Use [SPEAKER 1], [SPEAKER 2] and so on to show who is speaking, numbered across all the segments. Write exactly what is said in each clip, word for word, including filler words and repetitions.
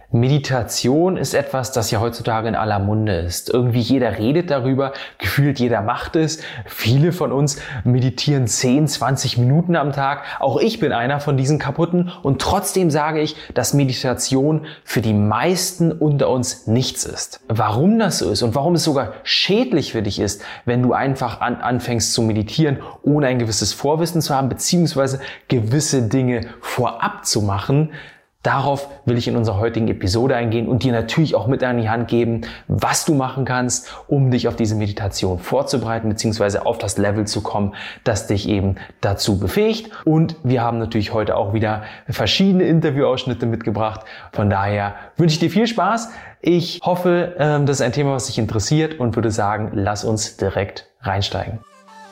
[SPEAKER 1] Meditation ist etwas, das ja heutzutage in aller Munde ist. Irgendwie jeder redet darüber, gefühlt jeder macht es. Viele von uns meditieren zehn, zwanzig Minuten am Tag. Auch ich bin einer von diesen Kaputten und trotzdem sage ich, dass Meditation für die meisten unter uns nichts ist. Warum das so ist und warum es sogar schädlich für dich ist, wenn du einfach an, anfängst zu meditieren, ohne ein gewisses Vorwissen zu haben, beziehungsweise gewisse Dinge vorab zu machen. Darauf will ich in unserer heutigen Episode eingehen und dir natürlich auch mit an die Hand geben, was du machen kannst, um dich auf diese Meditation vorzubereiten bzw. auf das Level zu kommen, das dich eben dazu befähigt. Und wir haben natürlich heute auch wieder verschiedene Interviewausschnitte mitgebracht. Von daher wünsche ich dir viel Spaß. Ich hoffe, das ist ein Thema, was dich interessiert und würde sagen, lass uns direkt reinsteigen.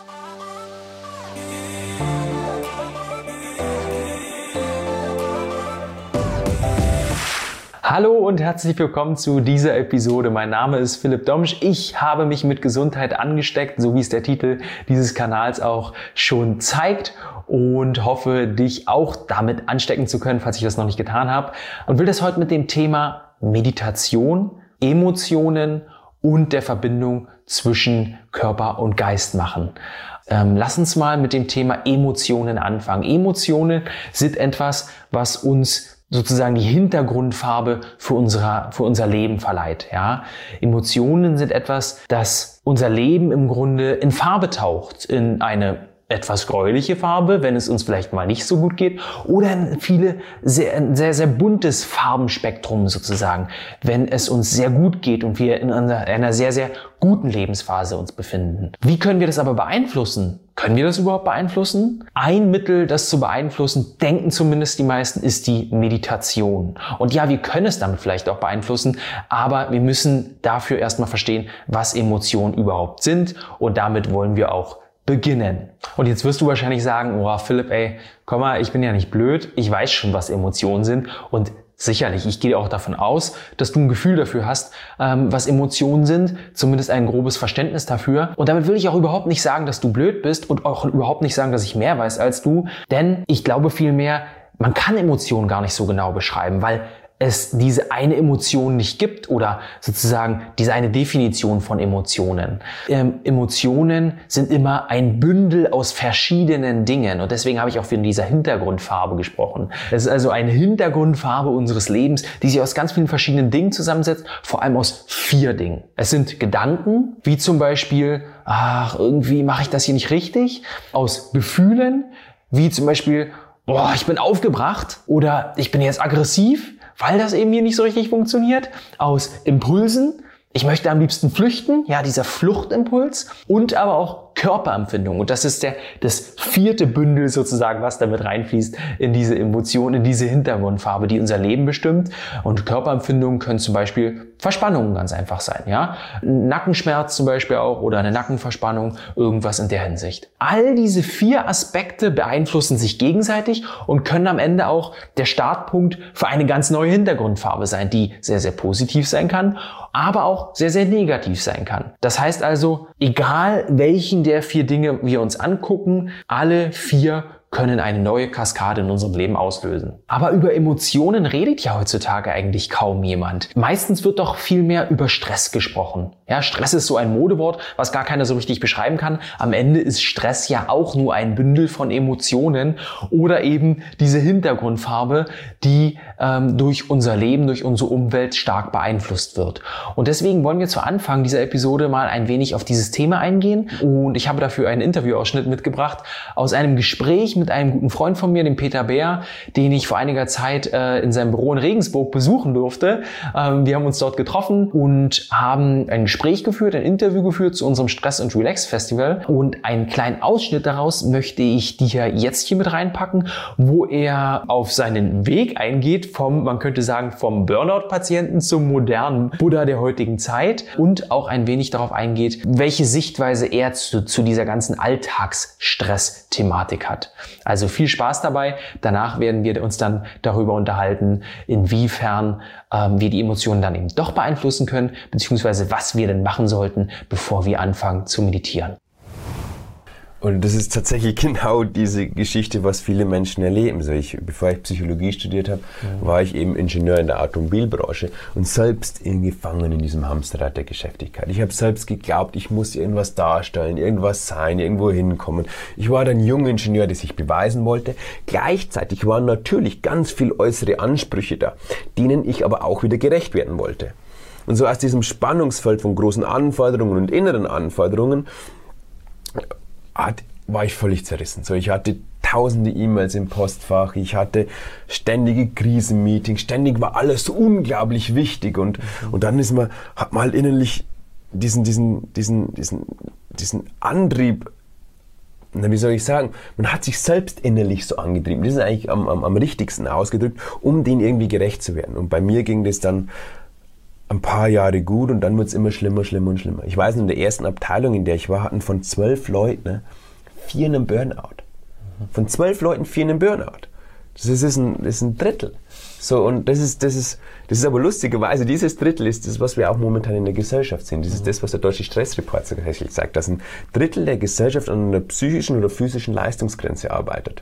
[SPEAKER 1] Hallo und herzlich willkommen zu dieser Episode. Mein Name ist Philipp Domsch. Ich habe mich mit Gesundheit angesteckt, so wie es der Titel dieses Kanals auch schon zeigt, und hoffe, dich auch damit anstecken zu können, falls ich das noch nicht getan habe. Und will das heute mit dem Thema Meditation, Emotionen und der Verbindung zwischen Körper und Geist machen. Ähm, lass uns mal mit dem Thema Emotionen anfangen. Emotionen sind etwas, was uns sozusagen die Hintergrundfarbe für, unsere, für unser Leben verleiht. Ja? Emotionen sind etwas, das unser Leben im Grunde in Farbe taucht, in eine etwas gräuliche Farbe, wenn es uns vielleicht mal nicht so gut geht, oder in viele sehr, ein sehr, sehr buntes Farbenspektrum sozusagen, wenn es uns sehr gut geht und wir in einer, einer sehr, sehr guten Lebensphase uns befinden. Wie können wir das aber beeinflussen? Können wir das überhaupt beeinflussen? Ein Mittel, das zu beeinflussen, denken zumindest die meisten, ist die Meditation. Und ja, wir können es damit vielleicht auch beeinflussen, aber wir müssen dafür erstmal verstehen, was Emotionen überhaupt sind, und damit wollen wir auch beginnen. Und jetzt wirst du wahrscheinlich sagen, oh Philipp, ey, komm mal, ich bin ja nicht blöd, ich weiß schon, was Emotionen sind, und sicherlich, ich gehe auch davon aus, dass du ein Gefühl dafür hast, ähm, was Emotionen sind, zumindest ein grobes Verständnis dafür. Und damit will ich auch überhaupt nicht sagen, dass du blöd bist, und auch überhaupt nicht sagen, dass ich mehr weiß als du, denn ich glaube vielmehr, man kann Emotionen gar nicht so genau beschreiben, weil es diese eine Emotion nicht gibt oder sozusagen diese eine Definition von Emotionen. Ähm, Emotionen sind immer ein Bündel aus verschiedenen Dingen, und deswegen habe ich auch von dieser Hintergrundfarbe gesprochen. Es ist also eine Hintergrundfarbe unseres Lebens, die sich aus ganz vielen verschiedenen Dingen zusammensetzt, vor allem aus vier Dingen. Es sind Gedanken, wie zum Beispiel, ach, irgendwie mache ich das hier nicht richtig, aus Gefühlen, wie zum Beispiel, boah, ich bin aufgebracht oder ich bin jetzt aggressiv, weil das eben hier nicht so richtig funktioniert, aus Impulsen, ich möchte am liebsten flüchten, ja, dieser Fluchtimpuls, und aber auch Körperempfindung. Und das ist der, das vierte Bündel sozusagen, was damit reinfließt in diese Emotion, in diese Hintergrundfarbe, die unser Leben bestimmt. Und Körperempfindungen können zum Beispiel Verspannungen ganz einfach sein, ja. Nackenschmerz zum Beispiel auch, oder eine Nackenverspannung, irgendwas in der Hinsicht. All diese vier Aspekte beeinflussen sich gegenseitig und können am Ende auch der Startpunkt für eine ganz neue Hintergrundfarbe sein, die sehr, sehr positiv sein kann, aber auch sehr, sehr negativ sein kann. Das heißt also, egal welchen der vier Dinge wir uns angucken, alle vier können eine neue Kaskade in unserem Leben auslösen. Aber über Emotionen redet ja heutzutage eigentlich kaum jemand. Meistens wird doch viel mehr über Stress gesprochen. Ja, Stress ist so ein Modewort, was gar keiner so richtig beschreiben kann. Am Ende ist Stress ja auch nur ein Bündel von Emotionen oder eben diese Hintergrundfarbe, die ähm, durch unser Leben, durch unsere Umwelt stark beeinflusst wird. Und deswegen wollen wir zu Anfang dieser Episode mal ein wenig auf dieses Thema eingehen. Und ich habe dafür einen Interviewausschnitt mitgebracht aus einem Gespräch mit einem guten Freund von mir, dem Peter Bär, den ich vor einiger Zeit äh, in seinem Büro in Regensburg besuchen durfte. Ähm, wir haben uns dort getroffen und haben ein Gespräch geführt, ein Interview geführt zu unserem Stress und Relax Festival. Und einen kleinen Ausschnitt daraus möchte ich dir jetzt hier mit reinpacken, wo er auf seinen Weg eingeht vom, man könnte sagen, vom Burnout-Patienten zum modernen Buddha der heutigen Zeit, und auch ein wenig darauf eingeht, welche Sichtweise er zu, zu dieser ganzen Alltagsstress-Thematik hat. Also viel Spaß dabei. Danach werden wir uns dann darüber unterhalten, inwiefern ähm, wir die Emotionen dann eben doch beeinflussen können, beziehungsweise was wir denn machen sollten, bevor wir anfangen zu meditieren.
[SPEAKER 2] Und das ist tatsächlich genau diese Geschichte, was viele Menschen erleben. So ich, bevor ich Psychologie studiert habe, mhm. war ich eben Ingenieur in der Automobilbranche und selbst irgendwie gefangen in diesem Hamsterrad der Geschäftigkeit. Ich habe selbst geglaubt, ich muss irgendwas darstellen, irgendwas sein, irgendwo hinkommen. Ich war dann junger Ingenieur, der sich beweisen wollte. Gleichzeitig waren natürlich ganz viel äußere Ansprüche da, denen ich aber auch wieder gerecht werden wollte. Und so aus diesem Spannungsfeld von großen Anforderungen und inneren Anforderungen Hat, war ich völlig zerrissen. So, ich hatte tausende E-Mails im Postfach, ich hatte ständige Krisenmeetings, ständig war alles so unglaublich wichtig und, mhm. und dann ist man, hat man halt innerlich diesen, diesen, diesen, diesen, diesen Antrieb, na, wie soll ich sagen, man hat sich selbst innerlich so angetrieben, das ist eigentlich am, am, am richtigsten ausgedrückt, um denen irgendwie gerecht zu werden. Und bei mir ging das dann ein paar Jahre gut und dann wird es immer schlimmer, schlimmer und schlimmer. Ich weiß noch, in der ersten Abteilung, in der ich war, hatten von zwölf Leuten ne, vier einen Burnout. Von zwölf Leuten vier einen Burnout. Das ist ein, das ist ein Drittel. So, und das ist, das ist, das ist aber lustigerweise, dieses Drittel ist das, was wir auch momentan in der Gesellschaft sehen. Das ist das, was der Deutsche Stressreport tatsächlich sagt, dass ein Drittel der Gesellschaft an einer psychischen oder physischen Leistungsgrenze arbeitet.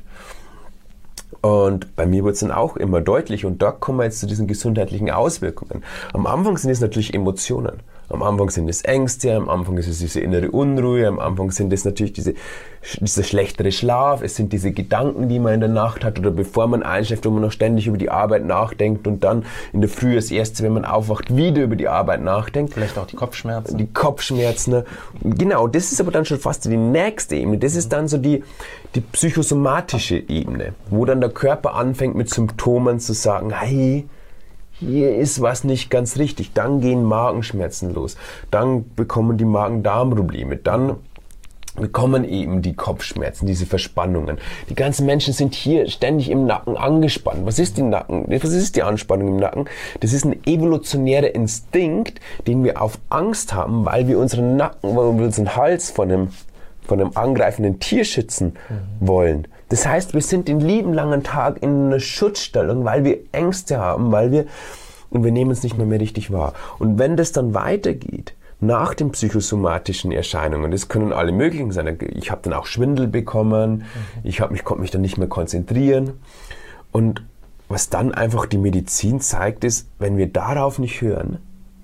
[SPEAKER 2] Und bei mir wird es dann auch immer deutlich und da kommen wir jetzt zu diesen gesundheitlichen Auswirkungen. Am Anfang sind es natürlich Emotionen. Am Anfang sind es Ängste, am Anfang ist es diese innere Unruhe, am Anfang sind es natürlich diese, dieser schlechtere Schlaf, es sind diese Gedanken, die man in der Nacht hat oder bevor man einschläft, wo man noch ständig über die Arbeit nachdenkt und dann in der Früh das erste, wenn man aufwacht, wieder über die Arbeit nachdenkt.
[SPEAKER 1] Vielleicht auch die Kopfschmerzen.
[SPEAKER 2] Die Kopfschmerzen. Genau, das ist aber dann schon fast die nächste Ebene. Das ist dann so die, die psychosomatische Ebene, wo dann der Körper anfängt mit Symptomen zu sagen, hey, hier ist was nicht ganz richtig. Dann gehen Magenschmerzen los. Dann bekommen die Magen-Darm-Probleme. Dann bekommen eben die Kopfschmerzen, diese Verspannungen. Die ganzen Menschen sind hier ständig im Nacken angespannt. Was ist die Nacken? Was ist die Anspannung im Nacken? Das ist ein evolutionärer Instinkt, den wir auf Angst haben, weil wir unseren Nacken, weil wir unseren Hals von einem, von einem angreifenden Tier schützen mhm. wollen. Das heißt, wir sind den lieben langen Tag in einer Schutzstellung, weil wir Ängste haben, weil wir, und wir nehmen es nicht mehr, mehr richtig wahr. Und wenn das dann weitergeht, nach den psychosomatischen Erscheinungen, das können alle möglichen sein, ich habe dann auch Schwindel bekommen, mhm. ich hab mich, konnte mich dann nicht mehr konzentrieren. Und was dann einfach die Medizin zeigt, ist, wenn wir darauf nicht hören,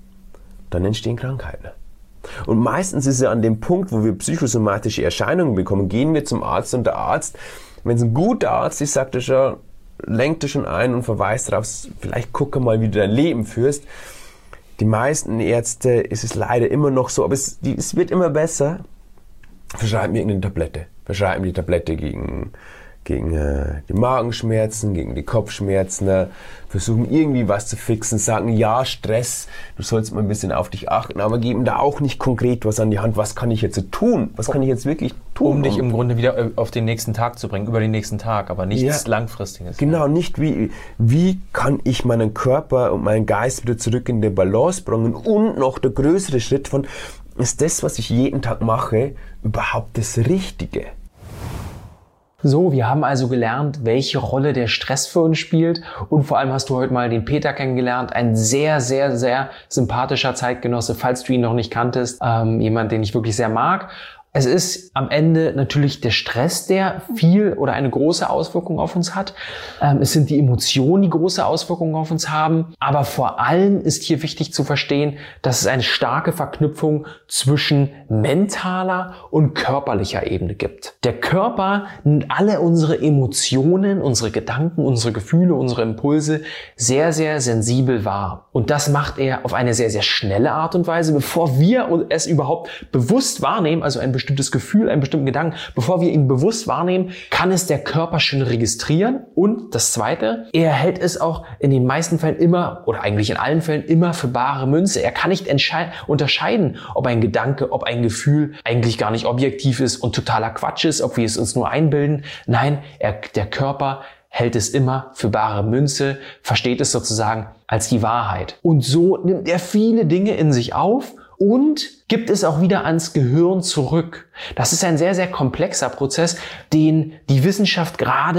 [SPEAKER 2] dann entstehen Krankheiten. Und meistens ist es an dem Punkt, wo wir psychosomatische Erscheinungen bekommen, gehen wir zum Arzt und der Arzt, wenn es ein guter Arzt ist, sagt er schon, lenkt er schon ein und verweist darauf, vielleicht gucke mal, wie du dein Leben führst. Die meisten Ärzte ist es leider immer noch so, aber es, die, es wird immer besser, verschreiben mir irgendeine Tablette, verschreiben die Tablette gegen, gegen äh, die Magenschmerzen, gegen die Kopfschmerzen, äh, versuchen irgendwie was zu fixen, sagen, ja, Stress, du sollst mal ein bisschen auf dich achten, aber geben da auch nicht konkret was an die Hand, was kann ich jetzt tun, was kann ich jetzt wirklich tun?
[SPEAKER 1] Um dich im Grunde wieder auf den nächsten Tag zu bringen, über den nächsten Tag, aber nichts ja, Langfristiges.
[SPEAKER 2] Genau, nicht wie, wie kann ich meinen Körper und meinen Geist wieder zurück in die Balance bringen und noch der größere Schritt von, ist das, was ich jeden Tag mache, überhaupt das Richtige?
[SPEAKER 1] So, wir haben also gelernt, welche Rolle der Stress für uns spielt und vor allem hast du heute mal den Peter kennengelernt, ein sehr, sehr, sehr sympathischer Zeitgenosse, falls du ihn noch nicht kanntest, ähm, jemand, den ich wirklich sehr mag. Es ist am Ende natürlich der Stress, der viel oder eine große Auswirkung auf uns hat. Ähm, es sind die Emotionen, die große Auswirkungen auf uns haben. Aber vor allem ist hier wichtig zu verstehen, dass es eine starke Verknüpfung zwischen mentaler und körperlicher Ebene gibt. Der Körper nimmt alle unsere Emotionen, unsere Gedanken, unsere Gefühle, unsere Impulse sehr, sehr sensibel wahr. Und das macht er auf eine sehr, sehr schnelle Art und Weise, bevor wir es überhaupt bewusst wahrnehmen, also ein bestimmtes Gefühl, einen bestimmten Gedanken, bevor wir ihn bewusst wahrnehmen, kann es der Körper schon registrieren. Und das Zweite, er hält es auch in den meisten Fällen immer, oder eigentlich in allen Fällen immer für bare Münze. Er kann nicht unterscheiden, ob ein Gedanke, ob ein Gefühl eigentlich gar nicht objektiv ist und totaler Quatsch ist, ob wir es uns nur einbilden. Nein, er, der Körper hält es immer für bare Münze, versteht es sozusagen als die Wahrheit. Und so nimmt er viele Dinge in sich auf und gibt es auch wieder ans Gehirn zurück. Das ist ein sehr, sehr komplexer Prozess, den die Wissenschaft gerade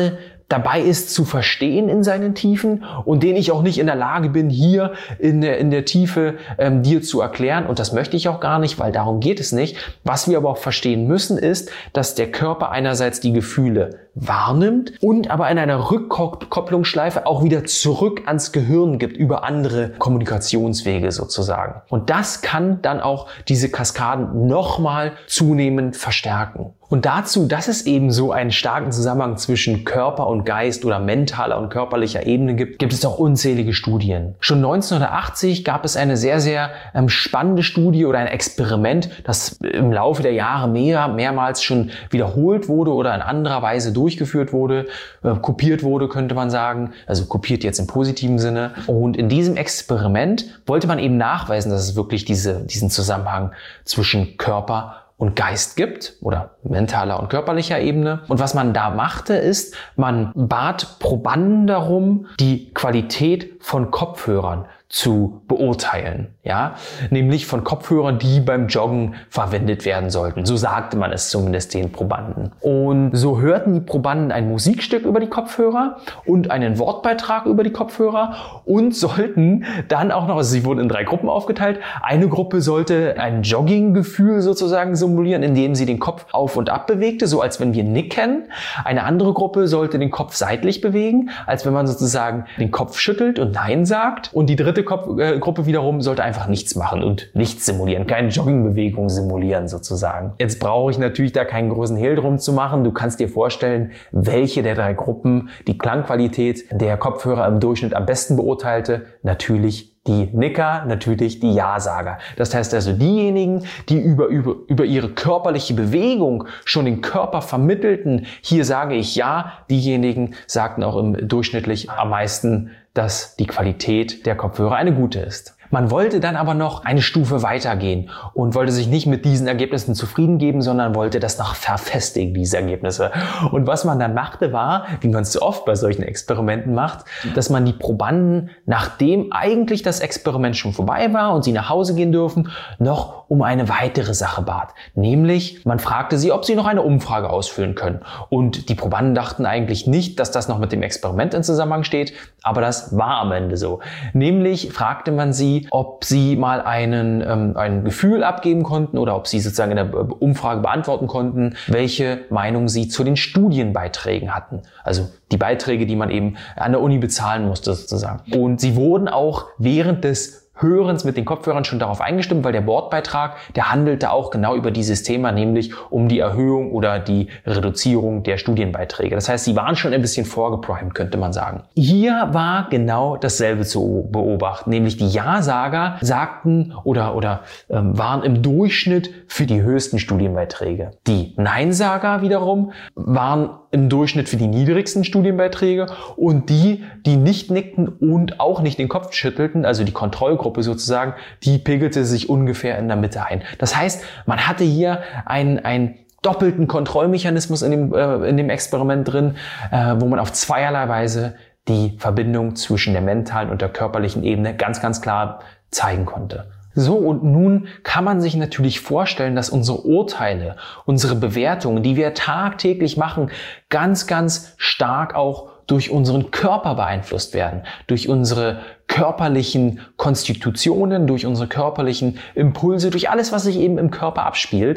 [SPEAKER 1] dabei ist zu verstehen in seinen Tiefen und den ich auch nicht in der Lage bin, hier in der, in der Tiefe ähm, dir zu erklären. Und das möchte ich auch gar nicht, weil darum geht es nicht. Was wir aber auch verstehen müssen, ist, dass der Körper einerseits die Gefühle wahrnimmt und aber in einer Rückkopplungsschleife auch wieder zurück ans Gehirn gibt über andere Kommunikationswege sozusagen. Und das kann dann auch diese Kaskaden nochmal zunehmend verstärken. Und dazu, dass es eben so einen starken Zusammenhang zwischen Körper und Geist oder mentaler und körperlicher Ebene gibt, gibt es auch unzählige Studien. Schon neunzehnhundertachtzig gab es eine sehr, sehr ähm, spannende Studie oder ein Experiment, das im Laufe der Jahre mehr, mehrmals schon wiederholt wurde oder in anderer Weise durchgeführt wurde, äh, kopiert wurde, könnte man sagen. Also kopiert jetzt im positiven Sinne. Und in diesem Experiment wollte man eben nachweisen, dass es wirklich diese, diesen Zusammenhang zwischen Körper und Geist gibt oder mentaler und körperlicher Ebene. Und was man da machte, ist, man bat Probanden darum, die Qualität von Kopfhörern zu beurteilen, ja, nämlich von Kopfhörern, die beim Joggen verwendet werden sollten. So sagte man es zumindest den Probanden. Und so hörten die Probanden ein Musikstück über die Kopfhörer und einen Wortbeitrag über die Kopfhörer und sollten dann auch noch, also sie wurden in drei Gruppen aufgeteilt. Eine Gruppe sollte ein Jogginggefühl sozusagen simulieren, indem sie den Kopf auf und ab bewegte, so als wenn wir nicken. Eine andere Gruppe sollte den Kopf seitlich bewegen, als wenn man sozusagen den Kopf schüttelt und Nein sagt. Und die dritte Kopf, äh, Gruppe wiederum sollte einfach nichts machen und nichts simulieren, keine Joggingbewegung simulieren sozusagen. Jetzt brauche ich natürlich da keinen großen Hehl drum zu machen. Du kannst dir vorstellen, welche der drei Gruppen die Klangqualität der Kopfhörer im Durchschnitt am besten beurteilte. Natürlich die Nicker, natürlich die Ja-Sager. Das heißt also diejenigen, die über, über, über ihre körperliche Bewegung schon den Körper vermittelten, hier sage ich Ja, diejenigen sagten auch im durchschnittlich am meisten, dass die Qualität der Kopfhörer eine gute ist. Man wollte dann aber noch eine Stufe weitergehen und wollte sich nicht mit diesen Ergebnissen zufrieden geben, sondern wollte das noch verfestigen, diese Ergebnisse. Und was man dann machte war, wie man es so oft bei solchen Experimenten macht, dass man die Probanden, nachdem eigentlich das Experiment schon vorbei war und sie nach Hause gehen dürfen, noch um eine weitere Sache bat. Nämlich, man fragte sie, ob sie noch eine Umfrage ausfüllen können. Und die Probanden dachten eigentlich nicht, dass das noch mit dem Experiment in Zusammenhang steht, aber das war am Ende so. Nämlich fragte man sie, ob sie mal einen, ähm, ein Gefühl abgeben konnten oder ob sie sozusagen in der Umfrage beantworten konnten, welche Meinung sie zu den Studienbeiträgen hatten. Also die Beiträge, die man eben an der Uni bezahlen musste sozusagen. Und sie wurden auch während des Hörens mit den Kopfhörern schon darauf eingestimmt, weil der Wortbeitrag, der handelte auch genau über dieses Thema, nämlich um die Erhöhung oder die Reduzierung der Studienbeiträge. Das heißt, sie waren schon ein bisschen vorgeprimed, könnte man sagen. Hier war genau dasselbe zu beobachten, nämlich die Ja-Sager sagten oder, oder ähm, waren im Durchschnitt für die höchsten Studienbeiträge. Die Nein-Sager wiederum waren im Durchschnitt für die niedrigsten Studienbeiträge und die, die nicht nickten und auch nicht den Kopf schüttelten, also die Kontrollgruppe sozusagen, die pegelte sich ungefähr in der Mitte ein. Das heißt, man hatte hier einen, einen doppelten Kontrollmechanismus in dem, äh, in dem Experiment drin, äh, wo man auf zweierlei Weise die Verbindung zwischen der mentalen und der körperlichen Ebene ganz, ganz klar zeigen konnte. So, und nun kann man sich natürlich vorstellen, dass unsere Urteile, unsere Bewertungen, die wir tagtäglich machen, ganz, ganz stark auch durch unseren Körper beeinflusst werden, durch unsere körperlichen Konstitutionen, durch unsere körperlichen Impulse, durch alles, was sich eben im Körper abspielt.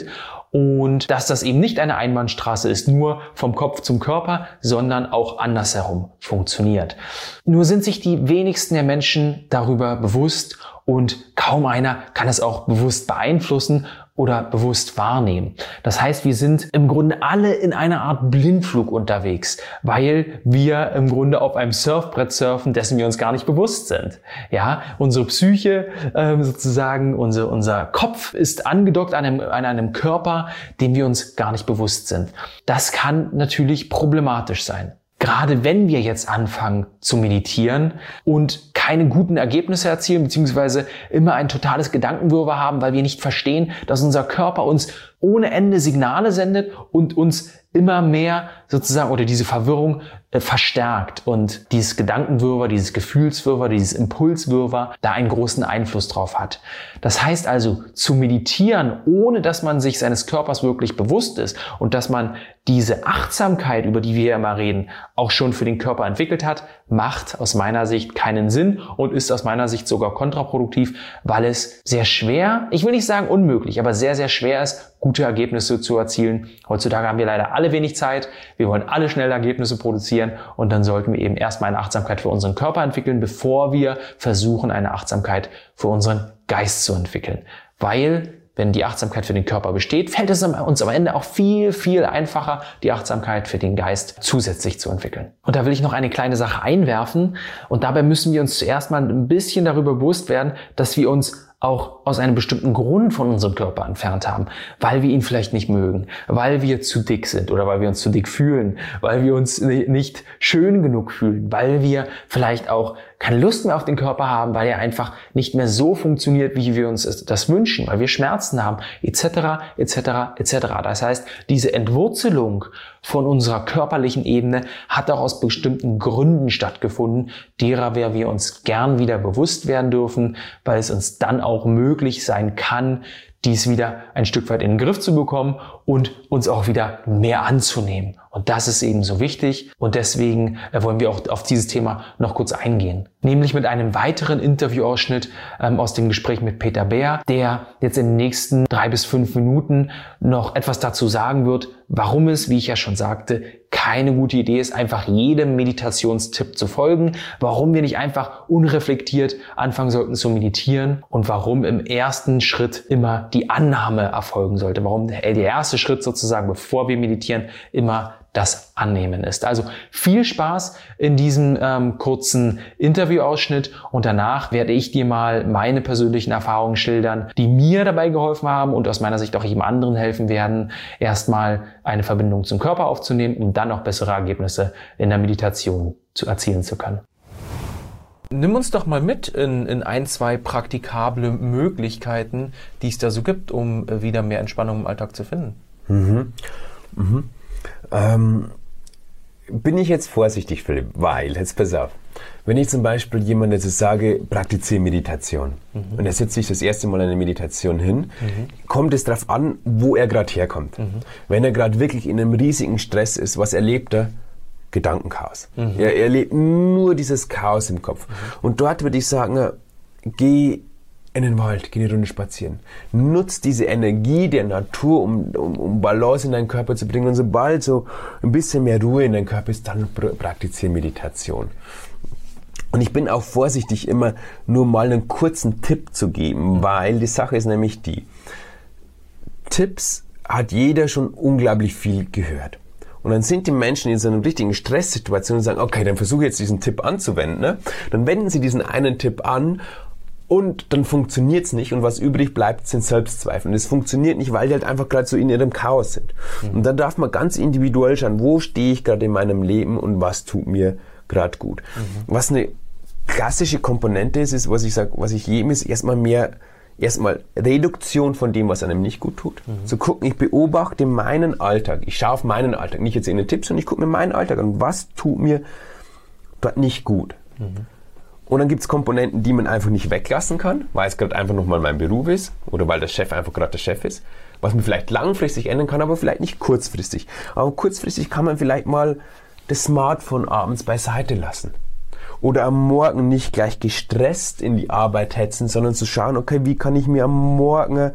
[SPEAKER 1] Und dass das eben nicht eine Einbahnstraße ist, nur vom Kopf zum Körper, sondern auch andersherum funktioniert. Nur sind sich die wenigsten der Menschen darüber bewusst und kaum einer kann es auch bewusst beeinflussen oder bewusst wahrnehmen. Das heißt, wir sind im Grunde alle in einer Art Blindflug unterwegs, weil wir im Grunde auf einem Surfbrett surfen, dessen wir uns gar nicht bewusst sind. Ja, unsere Psyche ähm, sozusagen, unser, unser Kopf ist angedockt an einem, an einem Körper, dem wir uns gar nicht bewusst sind. Das kann natürlich problematisch sein. Gerade wenn wir jetzt anfangen zu meditieren und keine guten Ergebnisse erzielen, beziehungsweise immer ein totales Gedankenwirrwarr haben, weil wir nicht verstehen, dass unser Körper uns ohne Ende Signale sendet und uns immer mehr sozusagen oder diese Verwirrung äh, verstärkt und dieses Gedankenwirrwarr, dieses Gefühlswirrwarr, dieses Impulswirrwarr da einen großen Einfluss drauf hat. Das heißt also, zu meditieren, ohne dass man sich seines Körpers wirklich bewusst ist und dass man diese Achtsamkeit, über die wir ja immer reden, auch schon für den Körper entwickelt hat, macht aus meiner Sicht keinen Sinn und ist aus meiner Sicht sogar kontraproduktiv, weil es sehr schwer, ich will nicht sagen unmöglich, aber sehr, sehr schwer ist, gute Ergebnisse zu erzielen. Heutzutage haben wir leider alle wenig Zeit, wir wollen alle schnell Ergebnisse produzieren und dann sollten wir eben erstmal eine Achtsamkeit für unseren Körper entwickeln, bevor wir versuchen, eine Achtsamkeit für unseren Geist zu entwickeln. Weil wenn die Achtsamkeit für den Körper besteht, fällt es uns am Ende auch viel, viel einfacher, die Achtsamkeit für den Geist zusätzlich zu entwickeln. Und da will ich noch eine kleine Sache einwerfen. Und dabei müssen wir uns zuerst mal ein bisschen darüber bewusst werden, dass wir uns auch aus einem bestimmten Grund von unserem Körper entfernt haben, weil wir ihn vielleicht nicht mögen, weil wir zu dick sind oder weil wir uns zu dick fühlen, weil wir uns nicht schön genug fühlen, weil wir vielleicht auch keine Lust mehr auf den Körper haben, weil er einfach nicht mehr so funktioniert, wie wir uns das wünschen, weil wir Schmerzen haben, et cetera, et cetera, et cetera. Das heißt, diese Entwurzelung von unserer körperlichen Ebene hat auch aus bestimmten Gründen stattgefunden, derer wir uns gern wieder bewusst werden dürfen, weil es uns dann auch möglich sein kann, dies wieder ein Stück weit in den Griff zu bekommen und uns auch wieder mehr anzunehmen. Und das ist eben so wichtig und deswegen wollen wir auch auf dieses Thema noch kurz eingehen. Nämlich mit einem weiteren Interviewausschnitt ähm, aus dem Gespräch mit Peter Beer, der jetzt in den nächsten drei bis fünf Minuten noch etwas dazu sagen wird, warum es, wie ich ja schon sagte, keine gute Idee ist, einfach jedem Meditationstipp zu folgen, warum wir nicht einfach unreflektiert anfangen sollten zu meditieren und warum im ersten Schritt immer die Annahme erfolgen sollte, warum der, der erste Schritt sozusagen, bevor wir meditieren, immer das Annehmen ist. Also viel Spaß in diesem ähm, kurzen Interviewausschnitt und danach werde ich dir mal meine persönlichen Erfahrungen schildern, die mir dabei geholfen haben und aus meiner Sicht auch jedem anderen helfen werden, erstmal eine Verbindung zum Körper aufzunehmen, um dann auch bessere Ergebnisse in der Meditation zu erzielen zu können. Nimm uns doch mal mit in, in ein, zwei praktikable Möglichkeiten, die es da so gibt, um wieder mehr Entspannung im Alltag zu finden.
[SPEAKER 2] Mhm. Mhm. Ähm, bin ich jetzt vorsichtig, Philipp, weil, jetzt pass auf, wenn ich zum Beispiel jemandem jetzt sage, praktiziere Meditation mhm. und er setzt sich das erste Mal eine Meditation hin, mhm. kommt es darauf an, wo er gerade herkommt. Mhm. Wenn er gerade wirklich in einem riesigen Stress ist, was erlebt er? Gedankenchaos. Mhm. Er erlebt nur dieses Chaos im Kopf. Mhm. Und dort würde ich sagen, geh in den Wald, geh eine Runde spazieren. Nutz diese Energie der Natur, um, um, um Balance in deinen Körper zu bringen. Und sobald so ein bisschen mehr Ruhe in deinen Körper ist, dann praktiziere Meditation. Und ich bin auch vorsichtig, immer nur mal einen kurzen Tipp zu geben, weil die Sache ist nämlich die, Tipps hat jeder schon unglaublich viel gehört. Und dann sind die Menschen in so einer richtigen Stresssituation und sagen, okay, dann versuche ich jetzt diesen Tipp anzuwenden. Ne? Dann wenden sie diesen einen Tipp an und dann funktioniert es nicht und was übrig bleibt, sind Selbstzweifel. Und es funktioniert nicht, weil die halt einfach gerade so in ihrem Chaos sind. Mhm. Und dann darf man ganz individuell schauen, wo stehe ich gerade in meinem Leben und was tut mir gerade gut. Mhm. Was eine klassische Komponente ist, ist, was ich sage, was ich jedem ist, erstmal mehr, erstmal Reduktion von dem, was einem nicht gut tut. Mhm. Zu gucken, ich beobachte meinen Alltag. Ich schaue auf meinen Alltag, nicht jetzt in den Tipps, sondern ich gucke mir meinen Alltag an. Was tut mir dort nicht gut? Mhm. Und dann gibt es Komponenten, die man einfach nicht weglassen kann, weil es gerade einfach nochmal mein Beruf ist oder weil der Chef einfach gerade der Chef ist, was man vielleicht langfristig ändern kann, aber vielleicht nicht kurzfristig. Aber kurzfristig kann man vielleicht mal das Smartphone abends beiseite lassen. Oder am Morgen nicht gleich gestresst in die Arbeit hetzen, sondern zu schauen, okay, wie kann ich mir am Morgen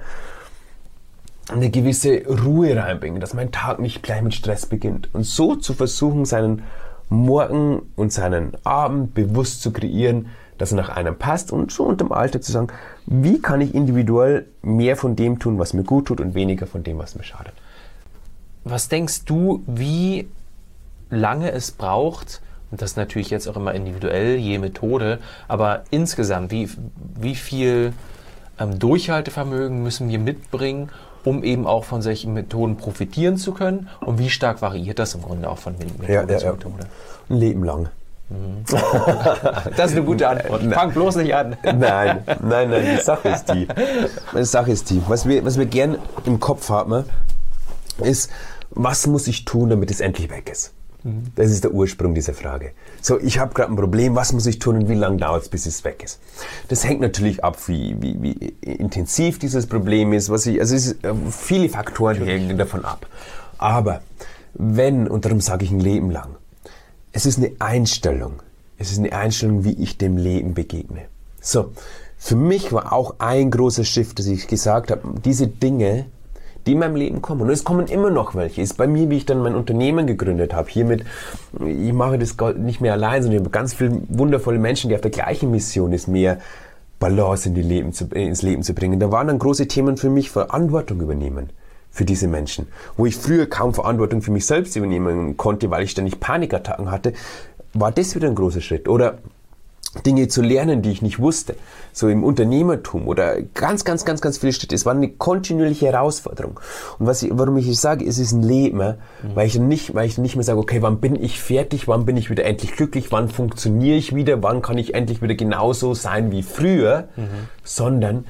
[SPEAKER 2] eine gewisse Ruhe reinbringen, dass mein Tag nicht gleich mit Stress beginnt. Und so zu versuchen, seinen Morgen und seinen Abend bewusst zu kreieren, dass er nach einem passt und so unterm Alltag zu sagen, wie kann ich individuell mehr von dem tun, was mir gut tut und weniger von dem, was mir schadet.
[SPEAKER 1] Was denkst du, wie lange es braucht, und das ist natürlich jetzt auch immer individuell, je Methode, aber insgesamt, wie, wie viel ähm, Durchhaltevermögen müssen wir mitbringen, um eben auch von solchen Methoden profitieren zu können? Und wie stark variiert das im Grunde auch von Methode
[SPEAKER 2] ja, ja,
[SPEAKER 1] zu
[SPEAKER 2] ja.
[SPEAKER 1] Methode?
[SPEAKER 2] Ein Leben lang.
[SPEAKER 1] Mhm. Das ist eine gute Antwort.
[SPEAKER 2] Nein.
[SPEAKER 1] Fang bloß nicht an.
[SPEAKER 2] Nein, nein, nein, die Sache ist die. Die Sache ist die. Was wir, was wir gern im Kopf haben, ist, was muss ich tun, damit es endlich weg ist? Das ist der Ursprung dieser Frage. So, ich habe gerade ein Problem, was muss ich tun und wie lange dauert es, bis es weg ist? Das hängt natürlich ab, wie, wie, wie intensiv dieses Problem ist. Was ich, also es ist, viele Faktoren hängen davon ab. Aber wenn, und darum sage ich ein Leben lang, es ist eine Einstellung. Es ist eine Einstellung, wie ich dem Leben begegne. So, für mich war auch ein großer Shift, dass ich gesagt habe, diese Dinge, die in meinem Leben kommen. Und es kommen immer noch welche. Ist bei mir, wie ich dann mein Unternehmen gegründet habe. Hiermit, ich mache das nicht mehr allein, sondern ich habe ganz viele wundervolle Menschen, die auf der gleichen Mission ist, mehr Balance in die Leben zu, ins Leben zu bringen. Da waren dann große Themen für mich, Verantwortung übernehmen für diese Menschen. Wo ich früher kaum Verantwortung für mich selbst übernehmen konnte, weil ich ständig Panikattacken hatte, war das wieder ein großer Schritt. Oder Dinge zu lernen, die ich nicht wusste, so im Unternehmertum oder ganz, ganz, ganz, ganz viele Schritte. Es war eine kontinuierliche Herausforderung. Und was ich, warum ich sage, es ist ein Leben, mhm. weil ich nicht, weil ich nicht mehr sage, okay, wann bin ich fertig, wann bin ich wieder endlich glücklich, wann funktioniere ich wieder, wann kann ich endlich wieder genauso sein wie früher, mhm. sondern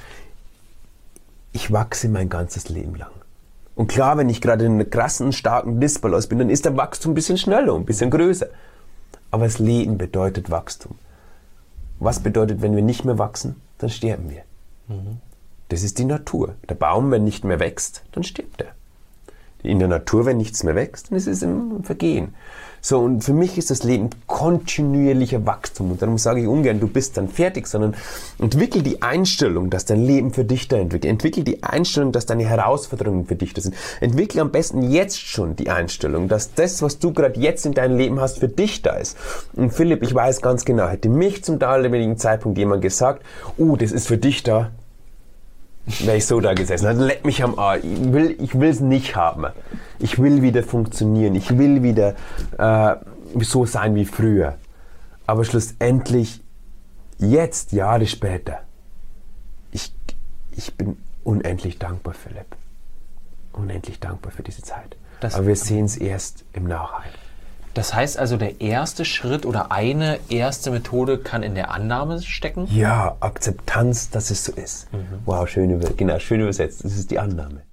[SPEAKER 2] ich wachse mein ganzes Leben lang. Und klar, wenn ich gerade in einer krassen, starken Disbalance bin, dann ist der Wachstum ein bisschen schneller und ein bisschen größer. Aber das Leben bedeutet Wachstum. Was bedeutet, wenn wir nicht mehr wachsen, dann sterben wir. Mhm. Das ist die Natur. Der Baum, wenn nicht mehr wächst, dann stirbt er. In der Natur, wenn nichts mehr wächst, dann ist es im Vergehen. So, und für mich ist das Leben kontinuierlicher Wachstum. Und darum sage ich ungern, du bist dann fertig, sondern entwickel die Einstellung, dass dein Leben für dich da entwickelt. Entwickel die Einstellung, dass deine Herausforderungen für dich da sind. Entwickel am besten jetzt schon die Einstellung, dass das, was du gerade jetzt in deinem Leben hast, für dich da ist. Und Philipp, ich weiß ganz genau, hätte mich zum damaligen Zeitpunkt jemand gesagt, oh, das ist für dich da, wäre ich so da gesessen. Dann leck mich am Arsch. Ich will, ich will es nicht haben. Ich will wieder funktionieren. Ich will wieder äh, so sein wie früher. Aber schlussendlich, jetzt, Jahre später, ich, ich bin unendlich dankbar, Philipp. Unendlich dankbar für diese Zeit. Das Aber wir sehen es erst im Nachhinein.
[SPEAKER 1] Das heißt also, der erste Schritt oder eine erste Methode kann in der Annahme stecken?
[SPEAKER 2] Ja, Akzeptanz, dass es so ist. Mhm. Wow, schön, genau, schön übersetzt. Das ist die Annahme.